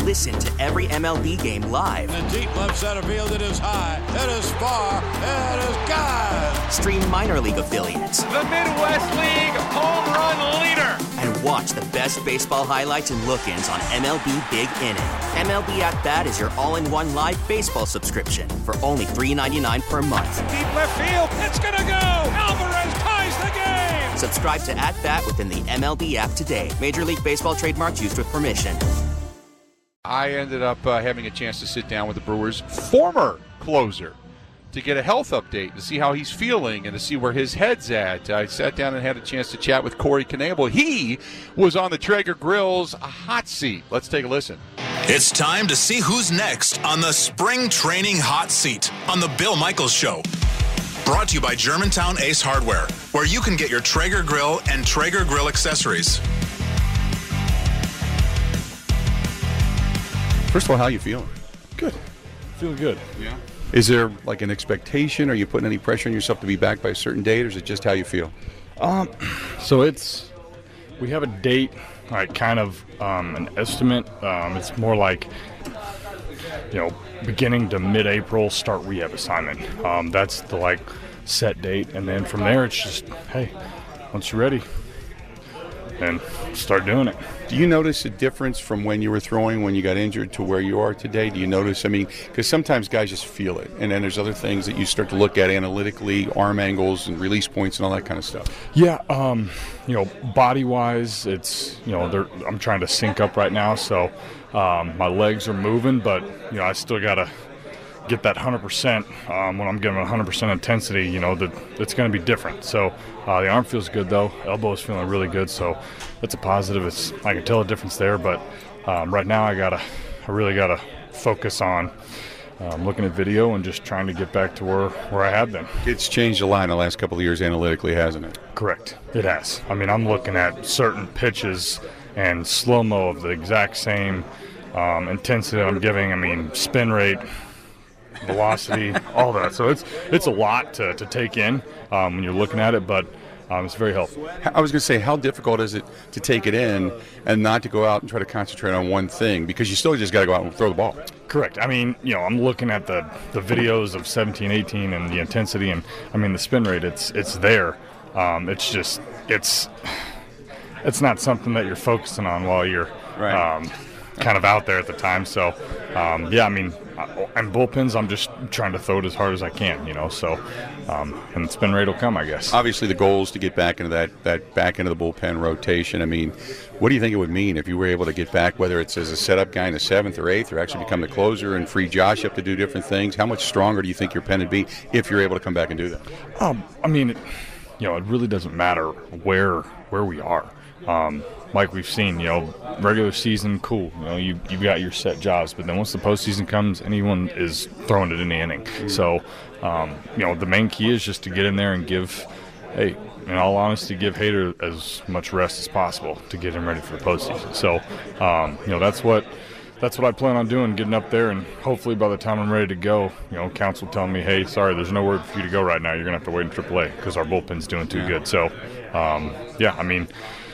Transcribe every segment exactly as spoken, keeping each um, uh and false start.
Listen to every M L B game live. In the deep left center field, it is high, it is far, it is gone. Stream minor league affiliates. The Midwest League home run leader. And watch the best baseball highlights and look-ins on M L B Big Inning. M L B At Bat is your all-in-one live baseball subscription for only three dollars and ninety-nine cents per month. Deep left field, it's gonna go. Alvarez ties the game. Subscribe to At Bat within the M L B app today. Major League Baseball trademarks used with permission. I ended up uh, having a chance to sit down with the Brewers' former closer to get a health update, to see how he's feeling and to see where his head's at. I sat down and had a chance to chat with Corey Knebel. He was on the Traeger Grill's hot seat. Let's take a listen. It's time to see who's next on the Spring Training Hot Seat on the Bill Michaels Show. Brought to you by Germantown Ace Hardware, where you can get your Traeger Grill and Traeger Grill accessories. First of all, how you feeling? Good. Feeling good. Yeah. Is there like an expectation? Are you putting any pressure on yourself to be back by a certain date, or is it just how you feel? Um, so it's, we have a date, like kind of um, an estimate. Um, it's more like, you know, beginning to mid-April, start rehab assignment. Um, that's the like set date, and then from there it's just, hey, once you're ready, and start doing it. Do you notice a difference from when you were throwing when you got injured to where you are today? Do you notice, I mean, because sometimes guys just feel it, and then there's other things that you start to look at analytically, arm angles and release points and all that kind of stuff. Yeah, um, you know, body-wise, it's, you know, they're, I'm trying to sync up right now, so um, my legs are moving, but, you know, I still got to get that one hundred percent. Um, when I'm giving one hundred percent intensity, you know, that it's going to be different. So uh, the arm feels good, though. Elbow is feeling really good, so that's a positive. It's, I can tell a difference there, but um, right now I gotta, I really got to focus on um, looking at video and just trying to get back to where, where I have been. It's changed a lot in the last couple of years analytically, hasn't it? Correct. It has. I mean, I'm looking at certain pitches and slow-mo of the exact same um, intensity I'm giving. I mean, spin rate, velocity, all that. So it's it's a lot to, to take in um, when you're looking at it, but um, it's very helpful. I was going to say, how difficult is it to take it in and not to go out and try to concentrate on one thing? Because you still just got to go out and throw the ball. Correct. I mean, you know, I'm looking at the, the videos of seventeen, eighteen and the intensity, and I mean, the spin rate, it's it's there. Um, it's just, it's it's not something that you're focusing on while you're right. um, kind of out there at the time. So, um, yeah, I mean, and bullpens, I'm just trying to throw it as hard as I can, you know, so, um, and the spin rate will come, I guess. Obviously, the goal is to get back into that, that back into the bullpen rotation. I mean, what do you think it would mean if you were able to get back, whether it's as a setup guy in the seventh or eighth, or actually become the closer and free Josh up to do different things? How much stronger do you think your pen would be if you're able to come back and do that? Um, I mean, it, you know, it really doesn't matter where where we are. Um, like we've seen, you know, regular season, cool. You know, you, you've got your set jobs, but then once the postseason comes, anyone is throwing it in the inning. Mm-hmm. So, um, you know, the main key is just to get in there and give, hey, in all honesty, give Hader as much rest as possible to get him ready for the postseason. So, um, you know, that's what that's what I plan on doing, getting up there, and hopefully by the time I'm ready to go, you know, counsel telling me, hey, sorry, there's nowhere for you to go right now. You're going to have to wait in triple A because our bullpen's doing too yeah. good. So, um, yeah, I mean,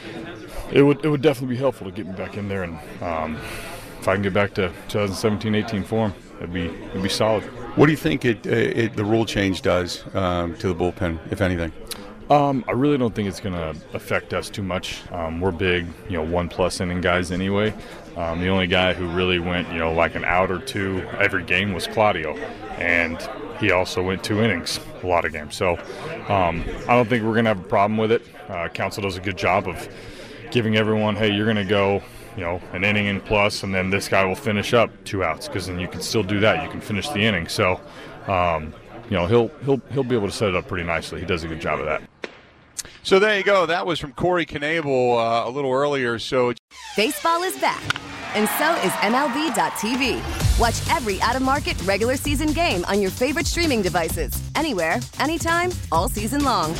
It would it would definitely be helpful to get me back in there, and um, if I can get back to twenty seventeen eighteen form, it'd be it'd be solid. What do you think it, it the rule change does um, to the bullpen, if anything? Um, I really don't think it's going to affect us too much. Um, we're big, you know, one plus inning guys anyway. Um, the only guy who really went, you know, like an out or two every game was Claudio, and he also went two innings a lot of games. So um, I don't think we're going to have a problem with it. Uh, Council does a good job of giving everyone, hey, you're going to go, you know, an inning and plus, and then this guy will finish up two outs, because then you can still do that. You can finish the inning. So, um, you know, he'll he'll he'll be able to set it up pretty nicely. He does a good job of that. So there you go. That was from Corey Knebel uh, a little earlier. So baseball is back, and so is M L B dot T V. Watch every out-of-market regular season game on your favorite streaming devices, anywhere, anytime, all season long.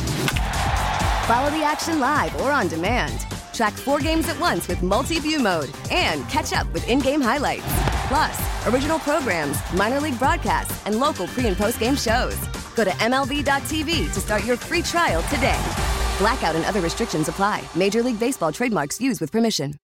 Follow the action live or on demand. Track four games at once with multi-view mode and catch up with in-game highlights. Plus, original programs, minor league broadcasts, and local pre- and post-game shows. Go to M L B dot T V to start your free trial today. Blackout and other restrictions apply. Major League Baseball trademarks used with permission.